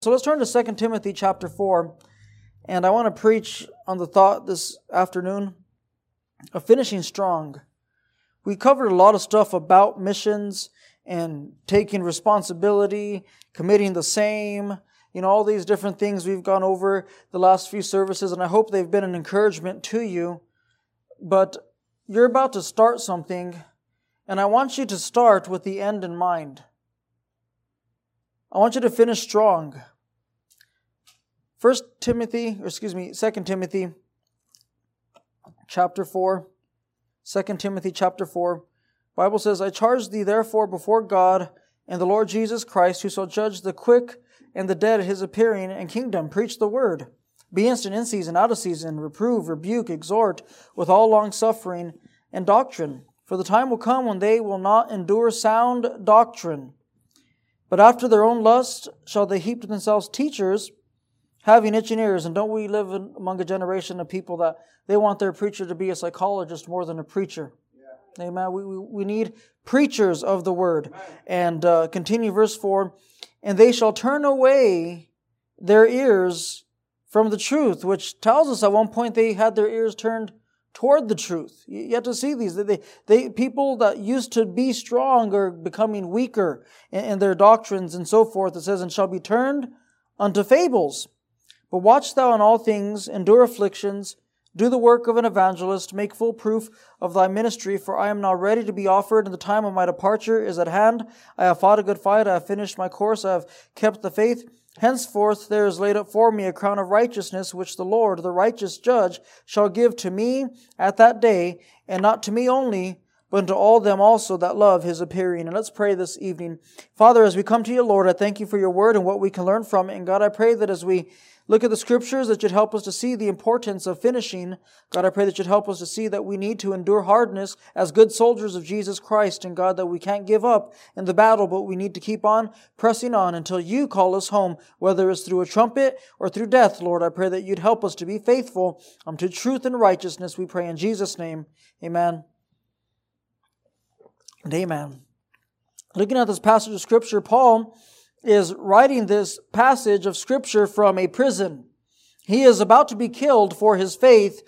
So let's turn to 2 Timothy chapter 4, and I want to preach on the thought this afternoon of finishing strong. We covered a lot of stuff about missions and taking responsibility, committing the same, all these different things we've gone over the last few services, and I hope they've been an encouragement to you. But you're about to start something, and I want you to start with the end in mind. I want you to finish strong. 2 Timothy chapter 4. 2 Timothy chapter 4. Bible says, I charge thee therefore before God and the Lord Jesus Christ, who shall judge the quick and the dead at his appearing and kingdom. Preach the word. Be instant in season, out of season. Reprove, rebuke, exhort with all longsuffering and doctrine. For the time will come when they will not endure sound doctrine, but after their own lust shall they heap to themselves teachers, having itching ears. And don't we live among a generation of people that they want their preacher to be a psychologist more than a preacher? Yeah. Amen. We need preachers of the word. And continue verse 4. And they shall turn away their ears from the truth, which tells us at one point they had their ears turned toward the truth. You have to see these. People that used to be strong are becoming weaker in their doctrines and so forth. It says, and shall be turned unto fables. But watch thou in all things, endure afflictions, do the work of an evangelist, make full proof of thy ministry, for I am now ready to be offered, and the time of my departure is at hand. I have fought a good fight, I have finished my course, I have kept the faith. Henceforth there is laid up for me a crown of righteousness, which the Lord, the righteous judge, shall give to me at that day, and not to me only, but unto all them also that love his appearing. And let's pray this evening. Father, as we come to you, Lord, I thank you for your word and what we can learn from it. And God, I pray that as we look at the scriptures, that you'd help us to see the importance of finishing. God, I pray that you'd help us to see that we need to endure hardness as good soldiers of Jesus Christ. And God, that we can't give up in the battle, but we need to keep on pressing on until you call us home, whether it's through a trumpet or through death. Lord, I pray that you'd help us to be faithful unto truth and righteousness. We pray in Jesus' name. Amen and amen. Looking at this passage of Scripture, Paul is writing this passage of Scripture from a prison. He is about to be killed for his faith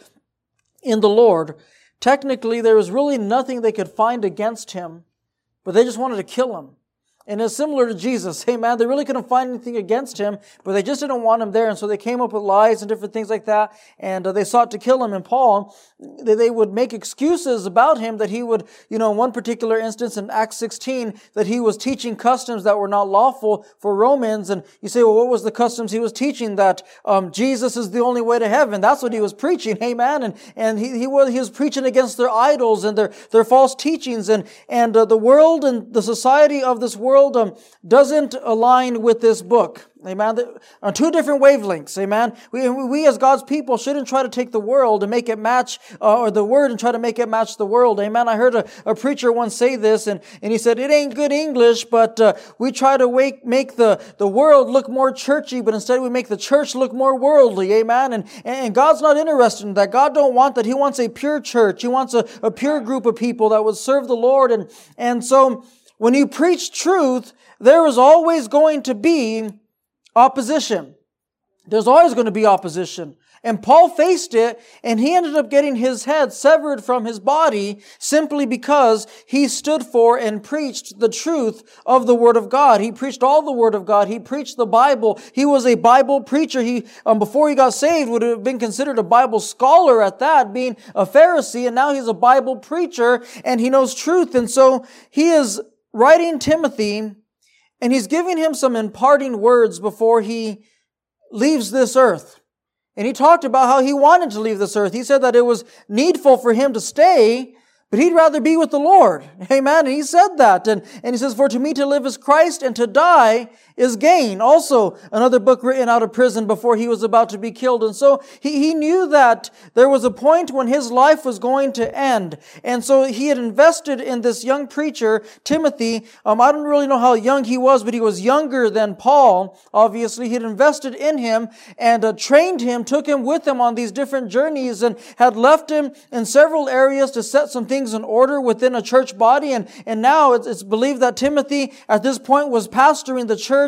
in the Lord. Technically, there was really nothing they could find against him, but they just wanted to kill him. And it's similar to Jesus. Hey man, they really couldn't find anything against him, but they just didn't want him there. And so they came up with lies and different things like that. And they sought to kill him. And Paul, they would make excuses about him that he would, in one particular instance in Acts 16, that he was teaching customs that were not lawful for Romans. And you say, well, what was the customs he was teaching? That Jesus is the only way to heaven. That's what he was preaching. Hey man. And he was preaching against their idols and their false teachings. And the world and the society of this world doesn't align with this book. Amen. On two different wavelengths. Amen. We as God's people shouldn't try to take the world and make it match, or the word and try to make it match the world. Amen. I heard a preacher once say this, and he said, it ain't good English, but we try to make the world look more churchy, but instead we make the church look more worldly. Amen. And God's not interested in that. God don't want that. He wants a pure church. He wants a pure group of people that would serve the Lord. And so when you preach truth, there is always going to be opposition. There's always going to be opposition. And Paul faced it, and he ended up getting his head severed from his body simply because he stood for and preached the truth of the Word of God. He preached all the Word of God. He preached the Bible. He was a Bible preacher. He, before he got saved, would have been considered a Bible scholar at that, being a Pharisee, and now he's a Bible preacher, and he knows truth. And so he is writing Timothy, and he's giving him some imparting words before he leaves this earth. And he talked about how he wanted to leave this earth. He said that it was needful for him to stay, but he'd rather be with the Lord. Amen. And he said that. And he says, for to me to live is Christ, and to die is gain. Also, another book written out of prison before he was about to be killed. And so he knew that there was a point when his life was going to end. And so he had invested in this young preacher, Timothy. I don't really know how young he was, but he was younger than Paul. Obviously, he had invested in him and trained him, took him with him on these different journeys, and had left him in several areas to set some things in order within a church body. And now it's believed that Timothy at this point was pastoring the church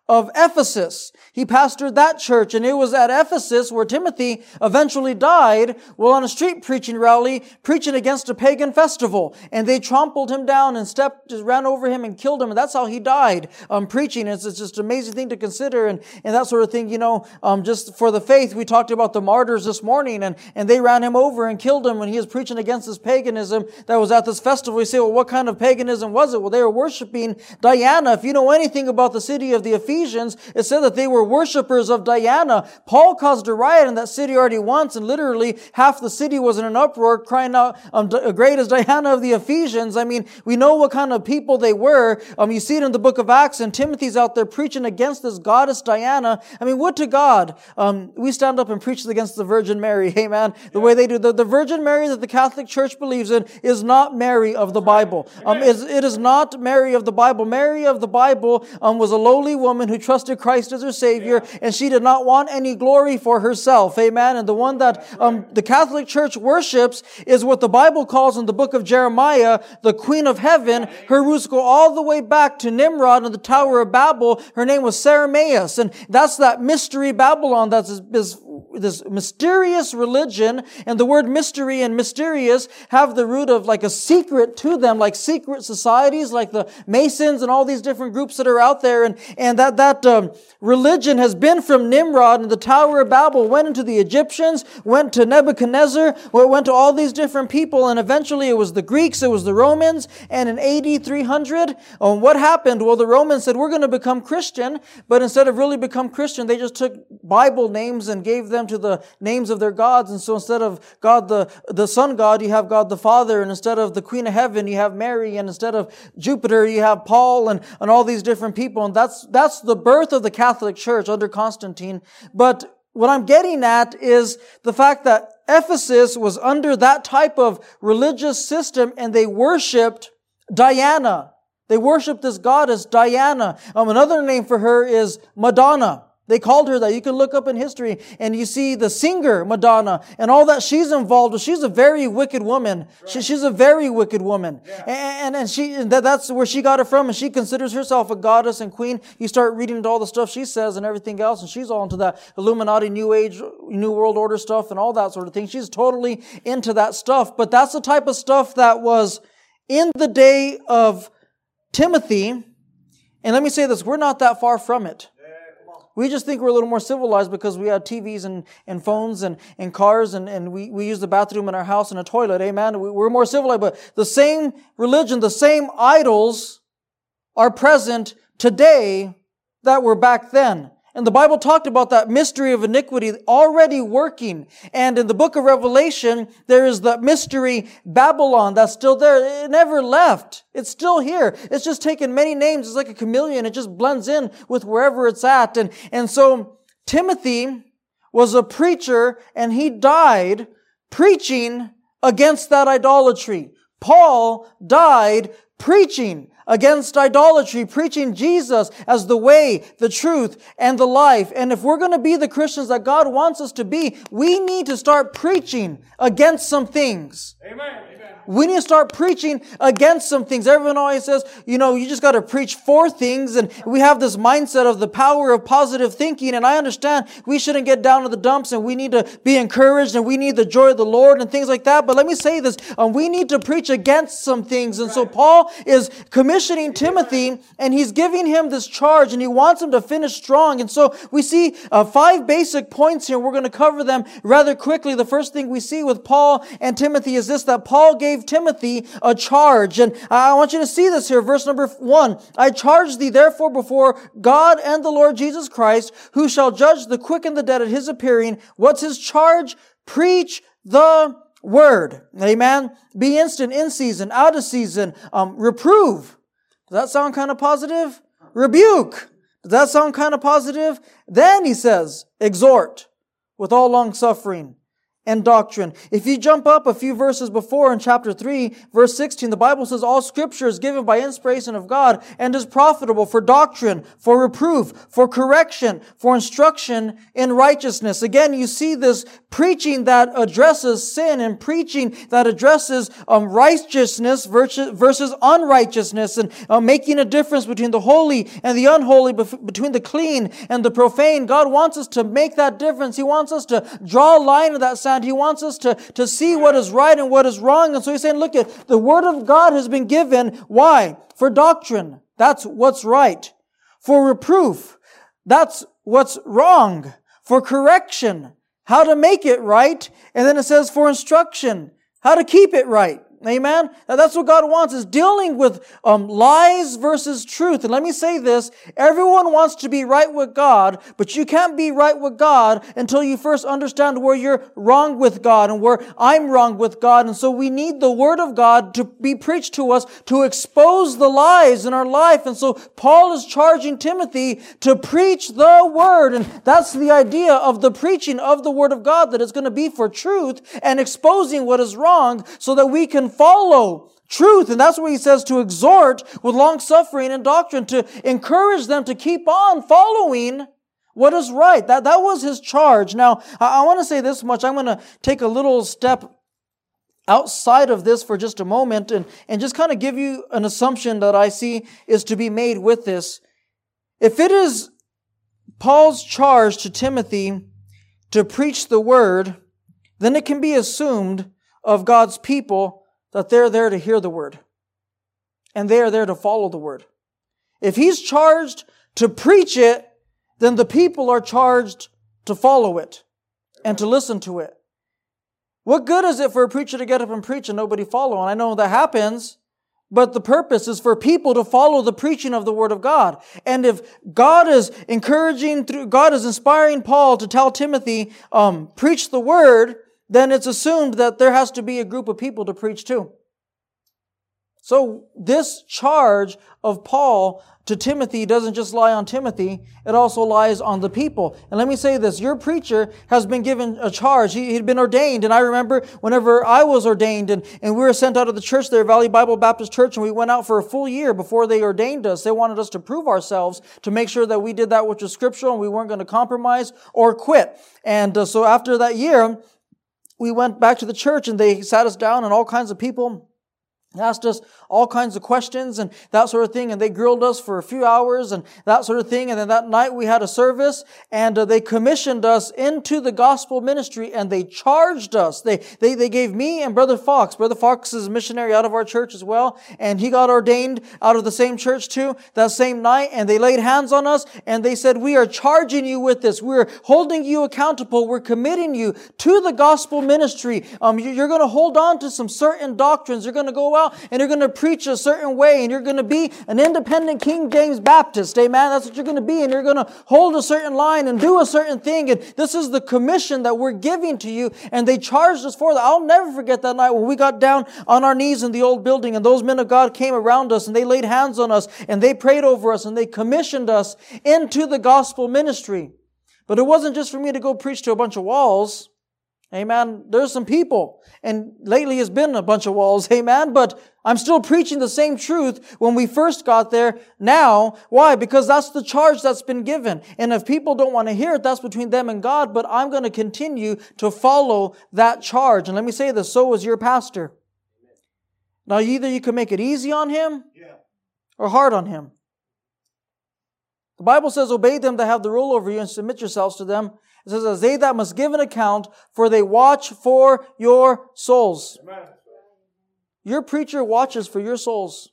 of Ephesus. He pastored that church, and it was at Ephesus where Timothy eventually died while on a street preaching rally, preaching against a pagan festival. And they trampled him down and ran over him and killed him, and that's how he died, preaching. It's just an amazing thing to consider, and that sort of thing, just for the faith. We talked about the martyrs this morning, and they ran him over and killed him when he was preaching against this paganism that was at this festival. You say, well, what kind of paganism was it? Well, they were worshiping Diana. If you know anything about the city of the Ephesians, it said that they were worshipers of Diana. Paul caused a riot in that city already once, and literally half the city was in an uproar crying out, great is Diana of the Ephesians. I mean, we know what kind of people they were. You see it in the book of Acts, and Timothy's out there preaching against this goddess Diana. I mean, would to God, we stand up and preach against the Virgin Mary. Amen. The way they do. The Virgin Mary that the Catholic Church believes in is not Mary of the Bible. It is not Mary of the Bible. Mary of the Bible was a lowly woman who trusted Christ as her Savior, and she did not want any glory for herself. Amen. And the one that the Catholic Church worships is what the Bible calls in the book of Jeremiah, the Queen of Heaven. Her roots go all the way back to Nimrod and the Tower of Babel. Her name was Saramaeus, and that's that mystery Babylon. That's this mysterious religion, and the word mystery and mysterious have the root of like a secret to them, like secret societies, like the Masons and all these different groups that are out there, and that religion has been from Nimrod and the Tower of Babel, went into the Egyptians, went to Nebuchadnezzar, went to all these different people, and eventually it was the Greeks, it was the Romans, and in AD 300, what happened? Well, the Romans said, we're going to become Christian, but instead of really become Christian, they just took Bible names and gave them to the names of their gods. And so instead of God the Son God, you have God the Father, and instead of the Queen of Heaven, you have Mary, and instead of Jupiter, you have Paul, and all these different people. And that's the birth of the Catholic Church under Constantine. But what I'm getting at is the fact that Ephesus was under that type of religious system, and they worshipped Diana. They worshipped this goddess Diana. Another name for her is Madonna. They called her that. You can look up in history and you see the singer Madonna and all that she's involved with. She's a very wicked woman. Right. She's a very wicked woman. Yeah. And that's where she got it from. And she considers herself a goddess and queen. You start reading into all the stuff she says and everything else, and she's all into that Illuminati, New Age, New World Order stuff and all that sort of thing. She's totally into that stuff. But that's the type of stuff that was in the day of Timothy. And let me say this, we're not that far from it. We just think we're a little more civilized because we have TVs and phones and cars and we use the bathroom in our house and a toilet. Amen. We're more civilized, but the same religion, the same idols are present today that were back then. And the Bible talked about that mystery of iniquity already working. And in the book of Revelation, there is that mystery Babylon that's still there. It never left. It's still here. It's just taken many names. It's like a chameleon. It just blends in with wherever it's at. And so Timothy was a preacher, and he died preaching against that idolatry. Paul died preaching against idolatry, preaching Jesus as the way, the truth, and the life. And if we're going to be the Christians that God wants us to be, we need to start preaching against some things. Amen. We need to start preaching against some things. Everyone always says, you just got to preach for things. And we have this mindset of the power of positive thinking. And I understand we shouldn't get down to the dumps, and we need to be encouraged, and we need the joy of the Lord and things like that. But let me say this, we need to preach against some things. And so Paul is commissioning Timothy, and he's giving him this charge, and he wants him to finish strong. And so we see 5 basic points here. We're going to cover them rather quickly. The first thing we see with Paul and Timothy is this, that Paul gave Timothy a charge. And I want you to see this here. Verse number 1. I charge thee therefore before God and the Lord Jesus Christ, who shall judge the quick and the dead at his appearing. What's his charge? Preach the word. Amen. Be instant, in season, out of season. Reprove. Does that sound kind of positive? Rebuke. Does that sound kind of positive? Then he says, exhort with all long suffering and doctrine. If you jump up a few verses before in chapter 3, verse 16, the Bible says all Scripture is given by inspiration of God and is profitable for doctrine, for reproof, for correction, for instruction in righteousness. Again, you see this preaching that addresses sin and preaching that addresses righteousness versus unrighteousness, and making a difference between the holy and the unholy, between the clean and the profane. God wants us to make that difference. He wants us to draw a line in that sand. He wants us to see what is right and what is wrong. And so he's saying, look, at the Word of God has been given. Why? For doctrine. That's what's right. For reproof. That's what's wrong. For correction. How to make it right. And then it says for instruction. How to keep it right. Amen? Now that's what God wants, is dealing with lies versus truth. And let me say this, everyone wants to be right with God, but you can't be right with God until you first understand where you're wrong with God and where I'm wrong with God. And so we need the Word of God to be preached to us to expose the lies in our life. And so Paul is charging Timothy to preach the Word. And that's the idea of the preaching of the Word of God, that it's going to be for truth and exposing what is wrong so that we can follow truth. And that's what he says, to exhort with long suffering and doctrine, to encourage them to keep on following what is right. That was his charge. Now, I want to say this much. I'm going to take a little step outside of this for just a moment and just kind of give you an assumption that I see is to be made with this. If it is Paul's charge to Timothy to preach the Word, then it can be assumed of God's people that they're there to hear the Word. And they are there to follow the Word. If he's charged to preach it, then the people are charged to follow it and to listen to it. What good is it for a preacher to get up and preach and nobody follow? And I know that happens, but the purpose is for people to follow the preaching of the Word of God. And if God is God is inspiring Paul to tell Timothy, preach the Word, then it's assumed that there has to be a group of people to preach to. So this charge of Paul to Timothy doesn't just lie on Timothy, it also lies on the people. And let me say this, your preacher has been given a charge. He'd been ordained. And I remember whenever I was ordained and we were sent out of the church there, Valley Bible Baptist Church, and we went out for a full year before they ordained us. They wanted us to prove ourselves, to make sure that we did that which was scriptural and we weren't going to compromise or quit. And so after that year, we went back to the church and they sat us down, and all kinds of people asked us all kinds of questions and that sort of thing, and they grilled us for a few hours and that sort of thing. And then that night we had a service, and they commissioned us into the gospel ministry, and they charged us. They gave me and Brother Fox. Brother Fox is a missionary out of our church as well, and he got ordained out of the same church too that same night. And they laid hands on us and they said, we are charging you with this. We're holding you accountable. We're committing you to the gospel ministry. You're going to hold on to some certain doctrines. You're going to go out and you're going to preach a certain way, and you're going to be an independent King James Baptist. Amen. That's what you're going to be. And you're going to hold a certain line and do a certain thing. And this is the commission that we're giving to you. And they charged us for that. I'll never forget that night when we got down on our knees in the old building, and those men of God came around us and they laid hands on us and they prayed over us and they commissioned us into the gospel ministry. But it wasn't just for me to go preach to a bunch of walls. Amen. There's some people, and lately it's been a bunch of walls. Amen. But I'm still preaching the same truth when we first got there now. Why? Because that's the charge that's been given. And if people don't want to hear it, that's between them and God. But I'm going to continue to follow that charge. And let me say this, so is your pastor. Now, either you can make it easy on him or hard on him. The Bible says, obey them that have the rule over you and submit yourselves to them. It says, as they that must give an account, for they watch for your souls. Amen. Your preacher watches for your souls.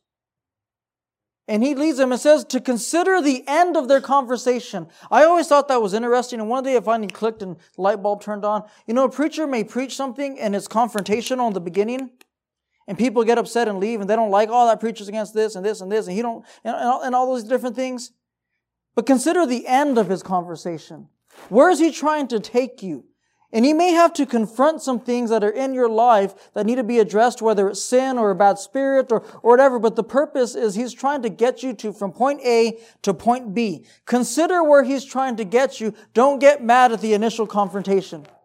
And he leads them and says to consider the end of their conversation. I always thought that was interesting. And one day I finally clicked and the light bulb turned on. You know, a preacher may preach something and it's confrontational in the beginning. And people get upset and leave and they don't like, oh, that preacher's against this and this and this. And he don't, and all those different things. But consider the end of his conversation. Where is he trying to take you? And he may have to confront some things that are in your life that need to be addressed, whether it's sin or a bad spirit or whatever. But the purpose is he's trying to get you to from point A to point B. Consider where he's trying to get you. Don't get mad at the initial confrontation.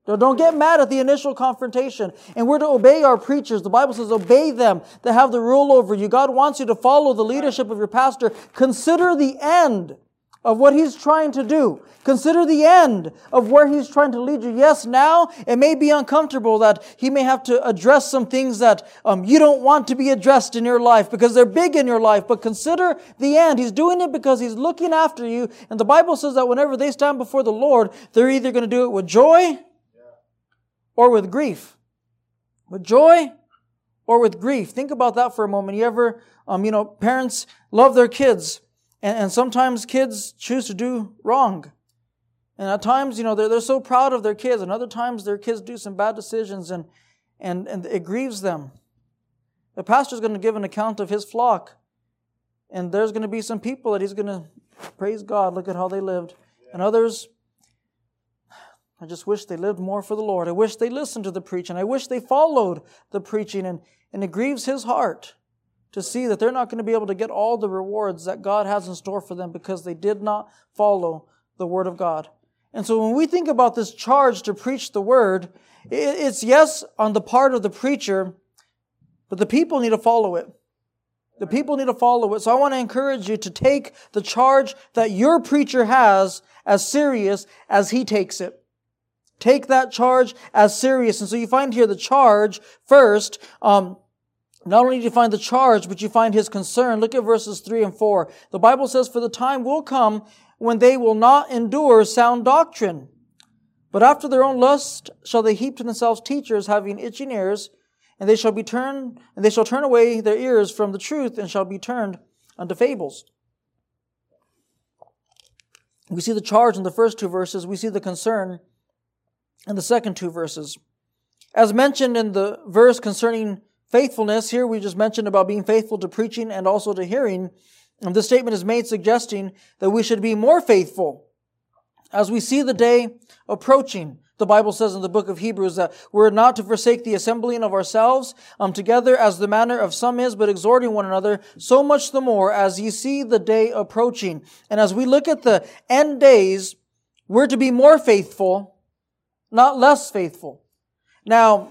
Don't get mad at the initial confrontation. And we're to obey our preachers. The Bible says obey them that have the rule over you. God wants you to follow the leadership of your pastor. Consider the end of what he's trying to do. Consider the end of where he's trying to lead you. Yes, now it may be uncomfortable that he may have to address some things that you don't want to be addressed in your life because they're big in your life. But consider the end. He's doing it because he's looking after you. And the Bible says that whenever they stand before the Lord, they're either going to do it with joy or with grief. With joy or with grief. Think about that for a moment. You ever, parents love their kids. And sometimes kids choose to do wrong. And at times, they're so proud of their kids. And other times their kids do some bad decisions and it grieves them. The pastor's going to give an account of his flock. And there's going to be some people that he's going to praise God. Look at how they lived. And others, I just wish they lived more for the Lord. I wish they listened to the preaching. I wish they followed the preaching. And it grieves his heart to see that they're not going to be able to get all the rewards that God has in store for them because they did not follow the Word of God. And so when we think about this charge to preach the Word, it's yes on the part of the preacher, but the people need to follow it. The people need to follow it. So I want to encourage you to take the charge that your preacher has as serious as he takes it. Take that charge as serious. And so you find here the charge first. Not only do you find the charge, but you find his concern. Look at verses 3 and 4. The Bible says, "For the time will come when they will not endure sound doctrine, but after their own lust shall they heap to themselves teachers having itching ears, and they shall turn away their ears from the truth and shall be turned unto fables." We see the charge in the first two verses. We see the concern in the second two verses. As mentioned in the verse concerning faithfulness, here we just mentioned about being faithful to preaching and also to hearing. And this statement is made suggesting that we should be more faithful. As we see the day approaching, the Bible says in the book of Hebrews that we're not to forsake the assembling of ourselves together as the manner of some is, but exhorting one another, so much the more as ye see the day approaching. And as we look at the end days, we're to be more faithful, not less faithful. Now,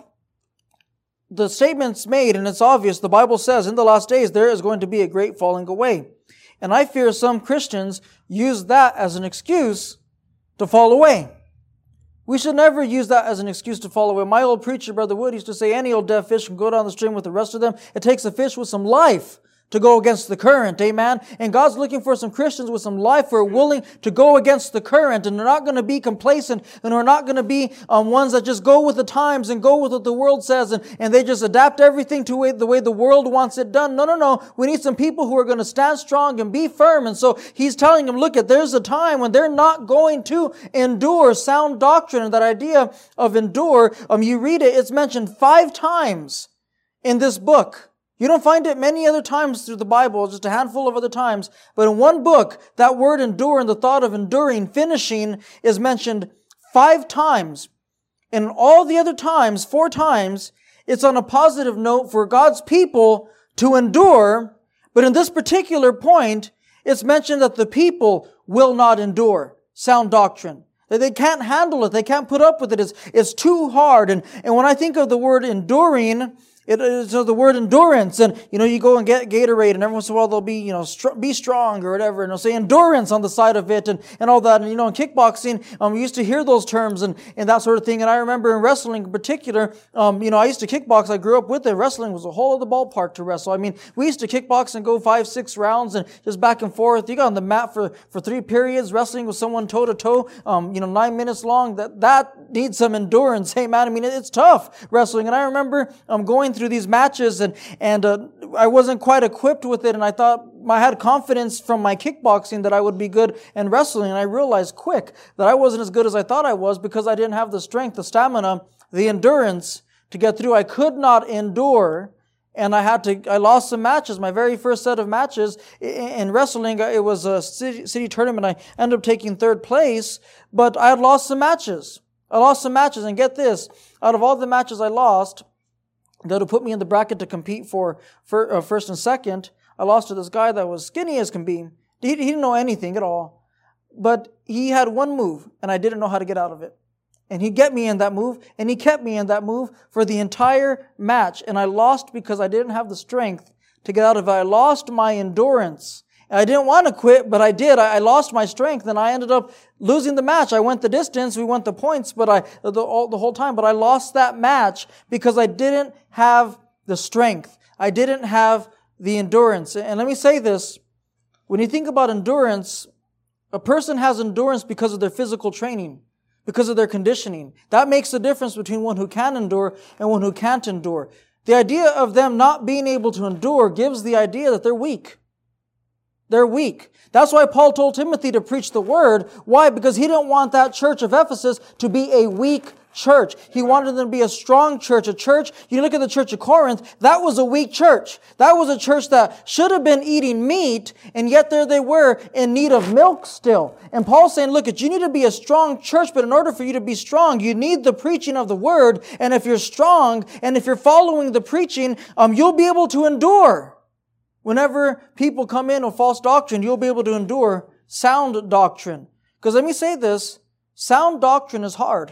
the statement's made, and it's obvious. The Bible says in the last days there is going to be a great falling away. And I fear some Christians use that as an excuse to fall away. We should never use that as an excuse to fall away. My old preacher, Brother Wood, used to say any old dead fish can go down the stream with the rest of them. It takes a fish with some life to go against the current, amen? And God's looking for some Christians with some life who are willing to go against the current, and they're not going to be complacent, and we're not going to be ones that just go with the times and go with what the world says, and they just adapt everything to the way the world wants it done. No. We need some people who are going to stand strong and be firm. And so he's telling them, look, there's a time when they're not going to endure sound doctrine. And that idea of endure, you read it, it's mentioned 5 times in this book. You don't find it many other times through the Bible, just a handful of other times. But in one book, that word endure and the thought of enduring, finishing, is mentioned 5 times. And all the other times, 4 times, it's on a positive note for God's people to endure. But in this particular point, it's mentioned that the people will not endure sound doctrine. That they can't handle it. They can't put up with it. It's too hard. And when I think of the word enduring, it is the word endurance, and you go and get Gatorade, and every once in a while they'll be be strong or whatever, and they'll say endurance on the side of it, and all that. And in kickboxing, we used to hear those terms and that sort of thing. And I remember in wrestling in particular, I used to kickbox. I grew up with it. Wrestling was a whole other ballpark to wrestle. I mean, we used to kickbox and go 5-6 rounds and just back and forth. You got on the mat for 3 periods, wrestling with someone toe to toe, 9 minutes long. That needs some endurance. Hey man, I mean it's tough wrestling. And I remember going through these matches and I wasn't quite equipped with it, and I thought I had confidence from my kickboxing that I would be good in wrestling, and I realized quick that I wasn't as good as I thought I was because I didn't have the strength, the stamina, the endurance to get through. I could not endure, and I lost some matches. My very first set of matches in wrestling, it was a city tournament. I ended up taking 3rd place, but I had lost some matches. And get this, out of all the matches I lost, that would put me in the bracket to compete for first and second, I lost to this guy that was skinny as can be. He didn't know anything at all. But he had one move, and I didn't know how to get out of it. And He'd get me in that move, and He kept me in that move for the entire match. And I lost because I didn't have the strength to get out of it. I lost my endurance. And I didn't want to quit, but I did. I lost my strength, and I ended up losing the match. I went the distance, we went the points, but the whole time, but I lost that match because I didn't have the strength. I didn't have the endurance. And let me say this. When you think about endurance, a person has endurance because of their physical training, because of their conditioning. That makes the difference between one who can endure and one who can't endure. The idea of them not being able to endure gives the idea that they're weak. They're weak. That's why Paul told Timothy to preach the word. Why? Because he didn't want that church of Ephesus to be a weak church. He wanted them to be a strong church. A church, you look at the church of Corinth, that was a weak church. That was a church that should have been eating meat, and yet there they were in need of milk still. And Paul's saying, look, you need to be a strong church, but in order for you to be strong, you need the preaching of the word. And if you're strong, and if you're following the preaching, you'll be able to endure. Whenever people come in with false doctrine, you'll be able to endure sound doctrine. Because let me say this, sound doctrine is hard.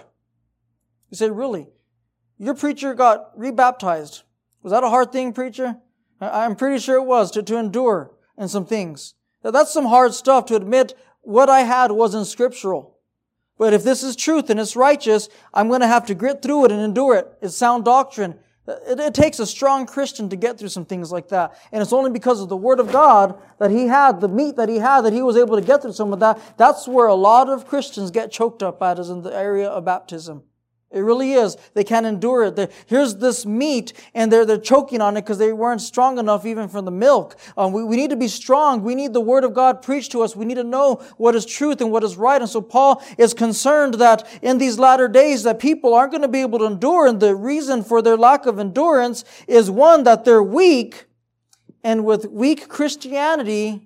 You say, really? Your preacher got rebaptized. Was that a hard thing, preacher? I'm pretty sure it was, to endure in some things. That's some hard stuff to admit what I had wasn't scriptural. But if this is truth and it's righteous, I'm going to have to grit through it and endure it. It's sound doctrine. It takes a strong Christian to get through some things like that. And it's only because of the Word of God that he had, the meat that he had, that he was able to get through some of that. That's where a lot of Christians get choked up at, is in the area of baptism. It really is. They can't endure it. Here's this meat, and they're choking on it because they weren't strong enough even from the milk. We need to be strong. We need the Word of God preached to us. We need to know what is truth and what is right. And so Paul is concerned that in these latter days that people aren't going to be able to endure. And the reason for their lack of endurance is, one, that they're weak. And with weak Christianity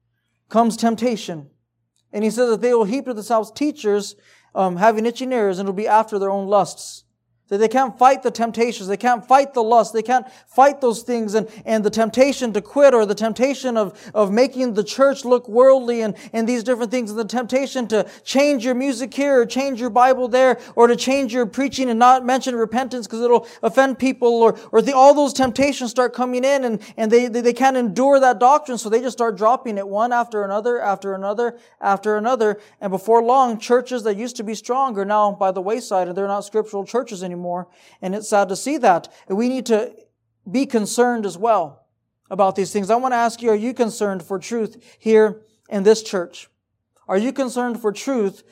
comes temptation. And he says that they will heap to themselves teachers having itching ears, and it'll be after their own lusts. That they can't fight the temptations. They can't fight the lust. They can't fight those things and the temptation to quit, or the temptation of making the church look worldly and these different things, and the temptation to change your music here or change your Bible there, or to change your preaching and not mention repentance because it'll offend people, or all those temptations start coming in and they can't endure that doctrine, so they just start dropping it one after another, after another, after another. And before long, churches that used to be strong are now by the wayside, and they're not scriptural churches anymore. And it's sad to see that. And we need to be concerned as well about these things. I want to ask you, are you concerned for truth here in this church? Are you concerned for truth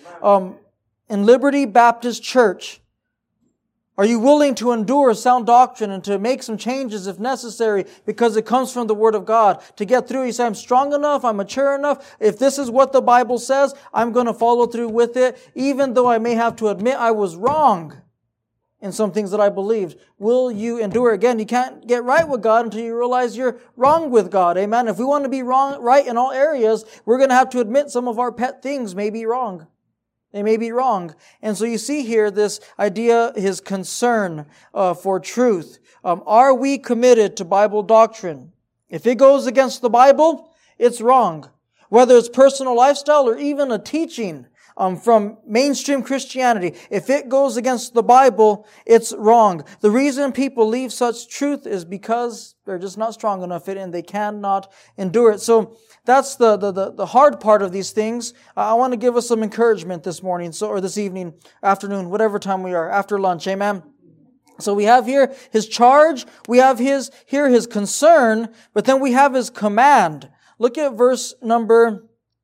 in Liberty Baptist Church? Are you willing to endure sound doctrine and to make some changes if necessary because it comes from the Word of God? To get through, you say, I'm strong enough, I'm mature enough. If this is what the Bible says, I'm going to follow through with it, even though I may have to admit I was wrong in some things that I believed. Will you endure? Again, you can't get right with God until you realize you're wrong with God. Amen. If we want to be right in all areas, we're going to have to admit some of our pet things may be wrong. They may be wrong. And so you see here this idea, his concern for truth. Are we committed to Bible doctrine? If it goes against the Bible, it's wrong. Whether it's personal lifestyle or even a teaching from mainstream Christianity, if it goes against the Bible, it's wrong. The reason people leave such truth is because they're just not strong enough in it and they cannot endure it. So that's the hard part of these things. I want to give us some encouragement this morning, or this evening, afternoon, whatever time we are, after lunch. Amen. So we have here his charge, we have his concern, but then we have his command. Look at verse number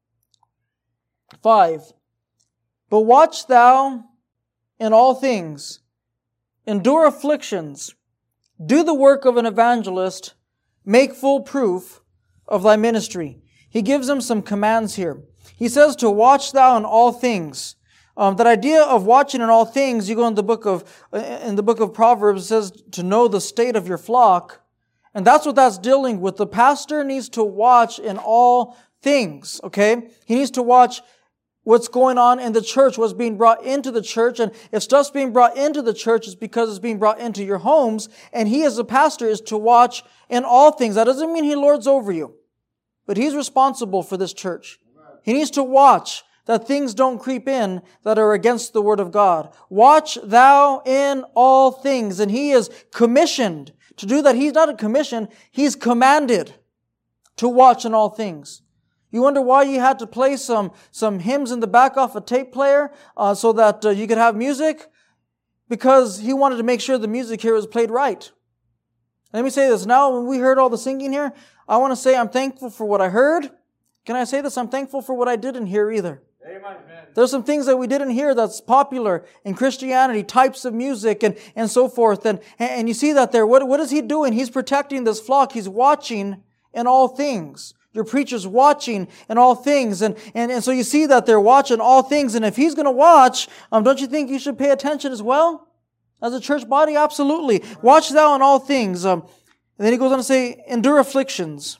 5. But watch thou in all things, endure afflictions, do the work of an evangelist, make full proof of thy ministry. He gives them some commands here. He says to watch thou in all things. That idea of watching in all things, you go in the book of Proverbs, it says to know the state of your flock. And that's what that's dealing with. The pastor needs to watch in all things, okay? He needs to watch what's going on in the church, what's being brought into the church. And if stuff's being brought into the church, it's because it's being brought into your homes. And he as a pastor is to watch in all things. That doesn't mean he lords over you, but he's responsible for this church. He needs to watch that things don't creep in that are against the Word of God. Watch thou in all things. And he is commissioned to do that. He's not commissioned, he's commanded to watch in all things. You wonder why you had to play some hymns in the back off a tape player so that you could have music? Because he wanted to make sure the music here was played right. Let me say this. Now, when we heard all the singing here, I want to say I'm thankful for what I heard. Can I say this? I'm thankful for what I didn't hear either. Amen. There's some things that we didn't hear that's popular in Christianity, types of music and so forth. And you see that there. What is he doing? He's protecting this flock. He's watching in all things. Your preacher's watching in all things. And so you see that they're watching all things. And if he's going to watch, don't you think you should pay attention as well? As a church body? Absolutely. Watch thou in all things. And then he goes on to say, endure afflictions.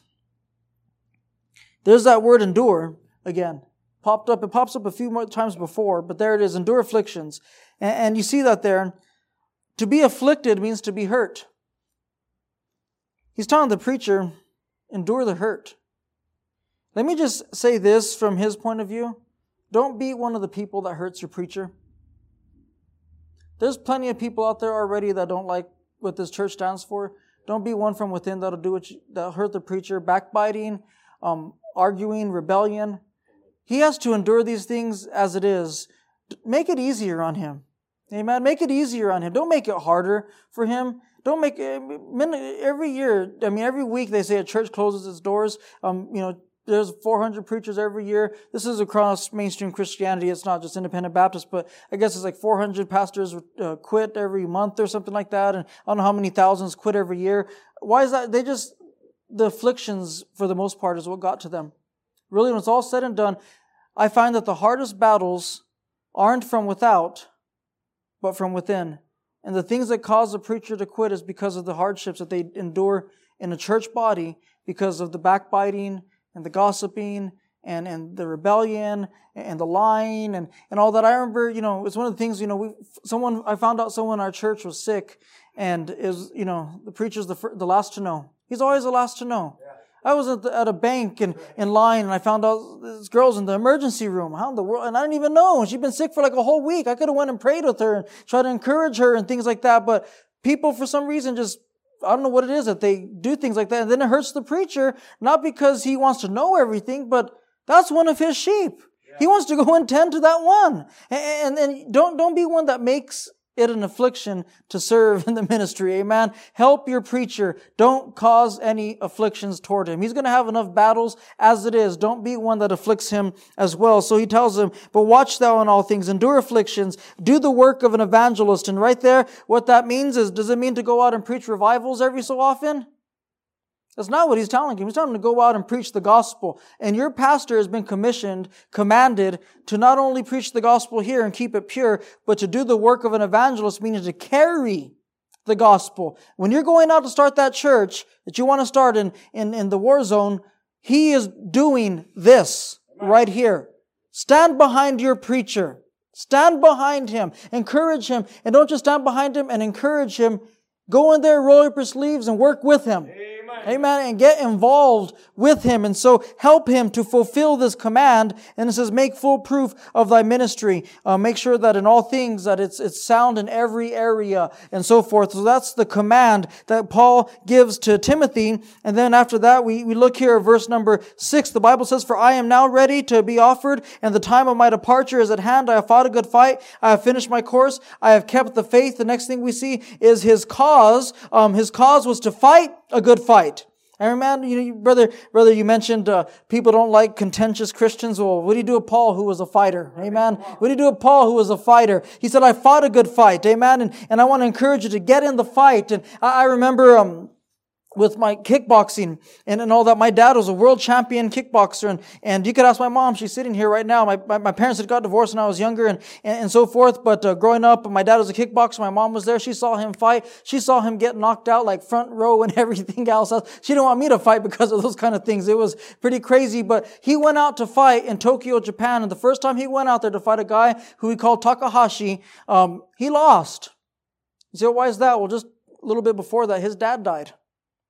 There's that word endure again. It pops up a few more times before, but there it is, endure afflictions. And you see that there. To be afflicted means to be hurt. He's telling the preacher, endure the hurt. Let me just say this from his point of view. Don't be one of the people that hurts your preacher. There's plenty of people out there already that don't like what this church stands for. Don't be one from within that'll hurt the preacher. Backbiting, arguing, rebellion. He has to endure these things as it is. Make it easier on him. Amen. Make it easier on him. Don't make it harder for him. Don't make it, every week they say a church closes its doors. There's 400 preachers every year. This is across mainstream Christianity. It's not just independent Baptists, but I guess it's like 400 pastors quit every month or something like that. And I don't know how many thousands quit every year. Why is that? The afflictions for the most part is what got to them. Really, when it's all said and done, I find that the hardest battles aren't from without, but from within. And the things that cause a preacher to quit is because of the hardships that they endure in a church body, because of the backbiting and the gossiping and the rebellion and the lying and all that. I remember, it's one of the things, I found out someone in our church was sick, and the preacher's the last to know. He's always the last to know. Yeah. I was at a bank in line, and I found out this girl's in the emergency room. How in the world? And I didn't even know. She'd been sick for like a whole week. I could have went and prayed with her and tried to encourage her and things like that. But people, for some reason, just, I don't know what it is that they do things like that. And then it hurts the preacher, not because he wants to know everything, but that's one of his sheep. Yeah. He wants to go and tend to that one. And don't be one that makes it an affliction to serve in the ministry. Amen. Help your preacher. Don't cause any afflictions toward him. He's going to have enough battles as it is. Don't be one that afflicts him as well. So he tells him, but watch thou in all things, endure afflictions, do the work of an evangelist. And right there, what that means is, does it mean to go out and preach revivals every so often? That's not what he's telling him. He's telling him to go out and preach the gospel. And your pastor has been commanded to not only preach the gospel here and keep it pure, but to do the work of an evangelist, meaning to carry the gospel. When you're going out to start that church that you want to start in the war zone, he is doing this right here. Stand behind your preacher. Stand behind him. Encourage him. And don't just stand behind him and encourage him. Go in there, roll up your sleeves, and work with him. Amen. And get involved with him. And so help him to fulfill this command. And it says, make full proof of thy ministry. Make sure that in all things that it's sound in every area and so forth. So that's the command that Paul gives to Timothy. And then after that, we look here at verse number 6. The Bible says, for I am now ready to be offered, and the time of my departure is at hand. I have fought a good fight. I have finished my course. I have kept the faith. The next thing we see is his cause. His cause was to fight a good fight. And remember, brother, you mentioned people don't like contentious Christians. Well, what do you do with Paul, who was a fighter? Amen. What do you do with Paul, who was a fighter? He said, I fought a good fight. Amen. And I want to encourage you to get in the fight. And I remember with my kickboxing and all that. My dad was a world champion kickboxer, and you could ask my mom, she's sitting here right now. My parents had got divorced when I was younger and so forth, but growing up, my dad was a kickboxer, my mom was there, she saw him fight, she saw him get knocked out like front row and everything else. She didn't want me to fight because of those kind of things. It was pretty crazy, but he went out to fight in Tokyo, Japan, and the first time he went out there to fight a guy who he called Takahashi, he lost. You say, why is that? Well, just a little bit before that, his dad died.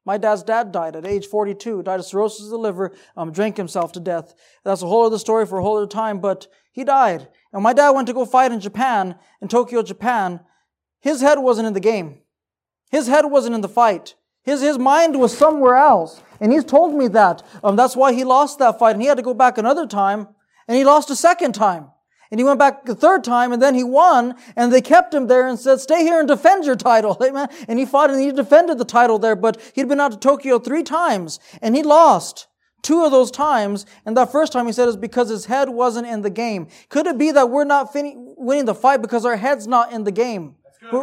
My dad's dad died at age 42, died of cirrhosis of the liver, drank himself to death. That's a whole other story for a whole other time, but he died. And my dad went to go fight in Japan, in Tokyo, Japan. His head wasn't in the game. His head wasn't in the fight. His mind was somewhere else. And he's told me that. That's why he lost that fight. And he had to go back another time, and he lost a second time. And he went back the third time, and then he won, and they kept him there and said, stay here and defend your title. Amen. And he fought and he defended the title there, but he'd been out to Tokyo 3 times, and he lost 2 of those times. And that first time he said is because his head wasn't in the game. Could it be that we're not winning the fight because our head's not in the game?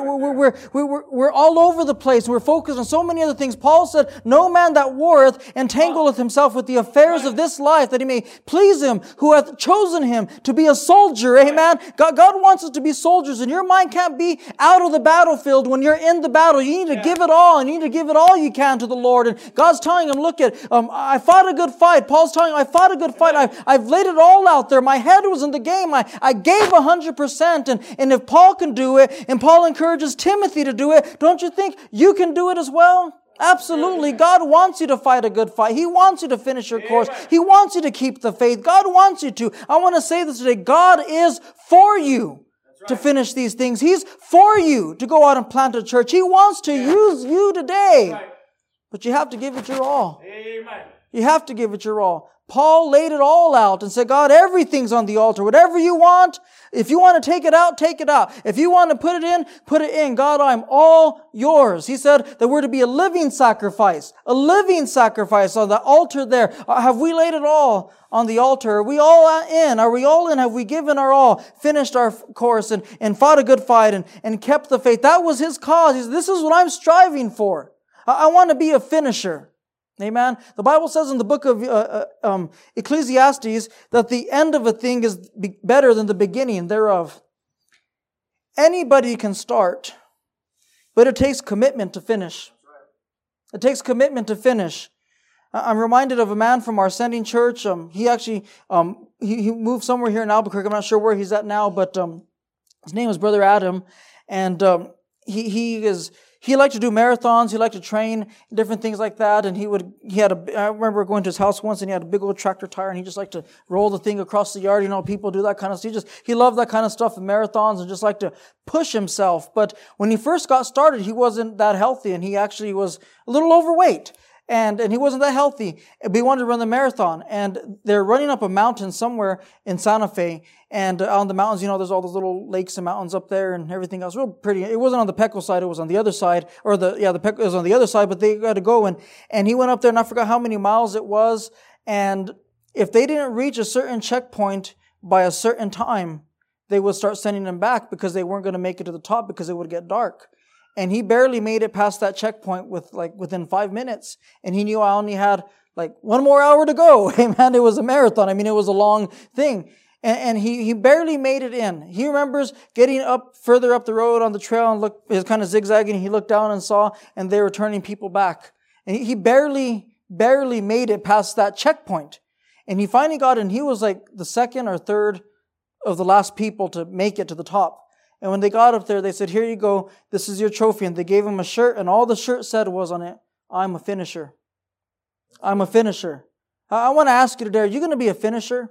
We're all over the place. We're focused on so many other things. Paul said, no man that warreth entangleth himself with the affairs of this life, that he may please him who hath chosen him to be a soldier. Amen. God wants us to be soldiers, and your mind can't be out of the battlefield when you're in the battle. You need to give it all, and you need to give it all you can to the Lord. And God's telling him, look at, I fought a good fight. Paul's telling him, I fought a good fight. I've laid it all out there. My head was in the game. I gave 100%. And if Paul can do it, and Paul encourages Timothy to do it, don't you think you can do it as well? Absolutely. God wants you to fight a good fight. He wants you to finish your course. He wants you to keep the faith. God wants you to. I want to say this today. God is for you to finish these things. He's for you to go out and plant a church. He wants to use you today. But you have to give it your all. You have to give it your all. Paul laid it all out and said, God, everything's on the altar. Whatever you want, if you want to take it out, take it out. If you want to put it in, put it in. God, I'm all yours. He said that we're to be a living sacrifice on the altar there. Have we laid it all on the altar? Are we all in? Are we all in? Have we given our all, finished our course and fought a good fight and kept the faith? That was his cause. He said, this is what I'm striving for. I want to be a finisher. Amen. The Bible says in the book of Ecclesiastes that the end of a thing is better than the beginning thereof. Anybody can start, but it takes commitment to finish. It takes commitment to finish. I'm reminded of a man from our sending church. He actually he moved somewhere here in Albuquerque. I'm not sure where he's at now, but his name is Brother Adam, and he liked to do marathons. He liked to train, different things like that. And I remember going to his house once, and he had a big old tractor tire, and he just liked to roll the thing across the yard. You know, people do that kind of stuff. He loved that kind of stuff in marathons and just liked to push himself. But when he first got started, he wasn't that healthy, and he actually was a little overweight. And he wasn't that healthy, but he wanted to run the marathon. And they're running up a mountain somewhere in Santa Fe. And on the mountains, you know, there's all those little lakes and mountains up there and everything else. Real pretty. It wasn't on the Peckle side, it was on the other side. The Peckle was on the other side, but they had to go. And he went up there, and I forgot how many miles it was. And if they didn't reach a certain checkpoint by a certain time, they would start sending them back because they weren't going to make it to the top because it would get dark. And he barely made it past that checkpoint within 5 minutes. And he knew I only had 1 more hour to go. Amen. It was a marathon. I mean, it was a long thing. And he barely made it in. He remembers getting further up the road on the trail and it was kind of zigzagging. He looked down and saw, and they were turning people back. And he barely made it past that checkpoint. And he finally got in. He was the second or third of the last people to make it to the top. And when they got up there, they said, here you go. This is your trophy. And they gave him a shirt. And all the shirt said was on it, I'm a finisher. I'm a finisher. I want to ask you today, are you going to be a finisher?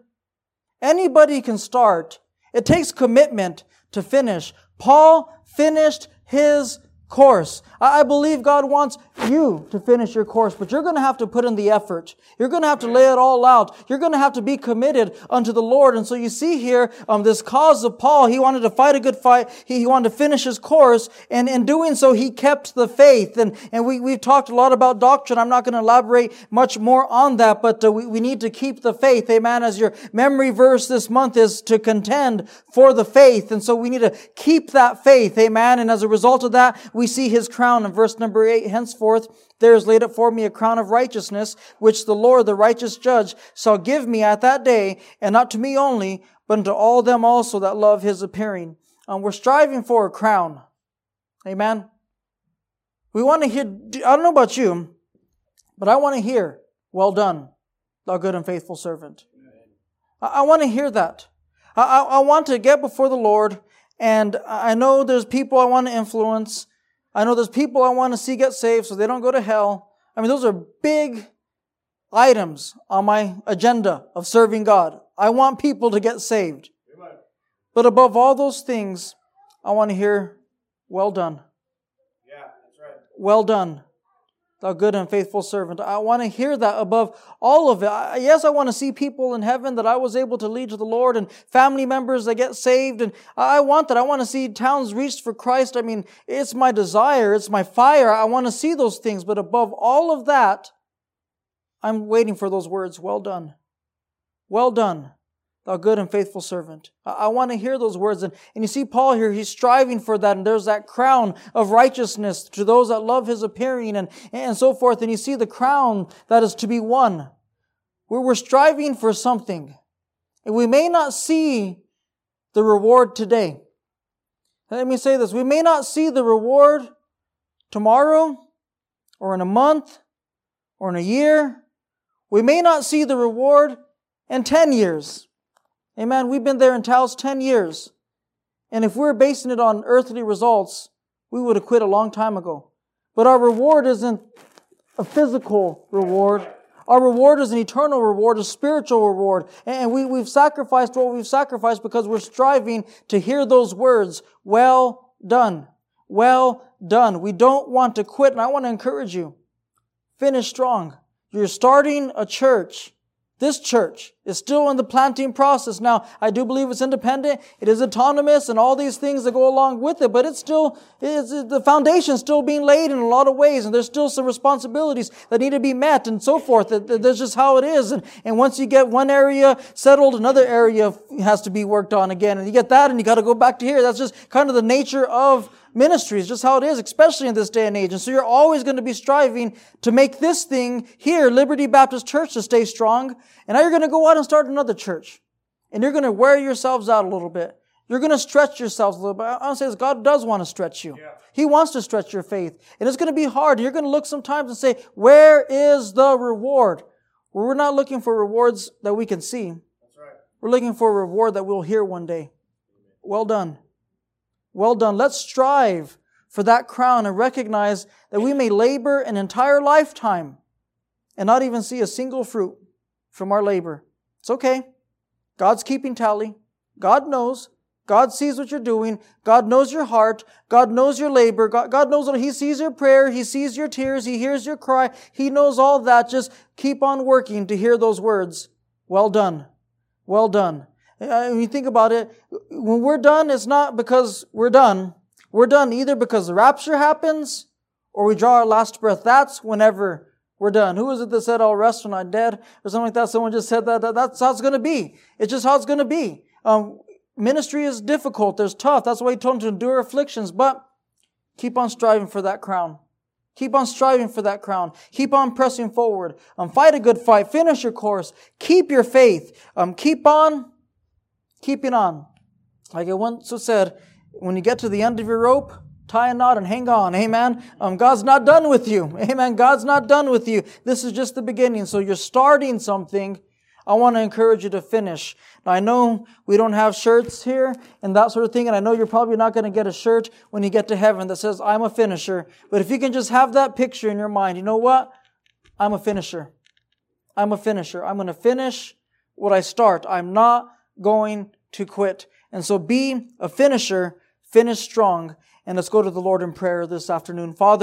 Anybody can start. It takes commitment to finish. Paul finished his course. I believe God wants you to finish your course, but you're going to have to put in the effort. You're going to have to lay it all out. You're going to have to be committed unto the Lord. And so you see here, this cause of Paul, he wanted to fight a good fight. He wanted to finish his course, and in doing so, he kept the faith. And we've talked a lot about doctrine. I'm not going to elaborate much more on that, but we need to keep the faith. Amen. As your memory verse this month is to contend for the faith. And so we need to keep that faith. Amen. And as a result of that, we see his crown in verse number 8. Henceforth, there is laid up for me a crown of righteousness, which the Lord, the righteous judge, shall give me at that day, and not to me only, but unto all them also that love his appearing. We're striving for a crown. Amen. We want to hear, I don't know about you, but I want to hear, well done, thou good and faithful servant. I want to hear that. I want to get before the Lord, and I know there's people I want to influence. I know there's people I want to see get saved so they don't go to hell. I mean, those are big items on my agenda of serving God. I want people to get saved. Amen. But above all those things, I want to hear, well done. Yeah, that's right. Well done, thou good and faithful servant. I want to hear that above all of it. Yes, I want to see people in heaven that I was able to lead to the Lord and family members that get saved. And I want that. I want to see towns reached for Christ. I mean, it's my desire. It's my fire. I want to see those things. But above all of that, I'm waiting for those words, well done. Well done, thou good and faithful servant. I want to hear those words. And you see Paul here, he's striving for that. And there's that crown of righteousness to those that love his appearing and so forth. And you see the crown that is to be won. We're striving for something. And we may not see the reward today. Let me say this. We may not see the reward tomorrow or in a month or in a year. We may not see the reward in 10 years. Amen. We've been there in Taos 10 years. And if we're basing it on earthly results, we would have quit a long time ago. But our reward isn't a physical reward. Our reward is an eternal reward, a spiritual reward. And we've sacrificed what we've sacrificed because we're striving to hear those words, well done. Well done. We don't want to quit. And I want to encourage you, finish strong. You're starting a church. This church is still in the planting process. Now, I do believe it's independent. It is autonomous and all these things that go along with it, but the foundation's still being laid in a lot of ways, and there's still some responsibilities that need to be met and so forth. That's just how it is. And once you get one area settled, another area has to be worked on again. And you get that and you got to go back to here. That's just kind of the nature of ministry. It's just how it is, especially in this day and age. And so you're always going to be striving to make this thing here, Liberty Baptist Church, to stay strong. And now you're going to go out and start another church. And you're going to wear yourselves out a little bit. You're going to stretch yourselves a little bit. I want to say this, God does want to stretch you. Yeah. He wants to stretch your faith. And it's going to be hard. You're going to look sometimes and say, where is the reward? Well, we're not looking for rewards that we can see. That's right. We're looking for a reward that we'll hear one day. Well done. Well done. Let's strive for that crown and recognize that we may labor an entire lifetime and not even see a single fruit from our labor. It's okay. God's keeping tally. God knows. God sees what you're doing. God knows your heart. God knows your labor. God knows that He sees your prayer. He sees your tears. He hears your cry. He knows all that. Just keep on working to hear those words. Well done. Well done. When you think about it, when we're done, it's not because we're done. We're done either because the rapture happens or we draw our last breath. That's whenever we're done. Who is it that said, I'll rest when I'm dead? Or something like that. Someone just said that. That's how it's going to be. It's just how it's going to be. Ministry is difficult. There's tough. That's why He told them to endure afflictions. But keep on striving for that crown. Keep on striving for that crown. Keep on pressing forward. Fight a good fight. Finish your course. Keep your faith. Keep on keeping on. Like I once said, when you get to the end of your rope, tie a knot and hang on. Amen. God's not done with you. Amen. God's not done with you. This is just the beginning. So you're starting something. I want to encourage you to finish. Now, I know we don't have shirts here and that sort of thing, and I know you're probably not going to get a shirt when you get to heaven that says, I'm a finisher. But if you can just have that picture in your mind, you know what? I'm a finisher. I'm a finisher. I'm going to finish what I start. I'm not going to quit. And so be a finisher, finish strong. And let's go to the Lord in prayer this afternoon. Father,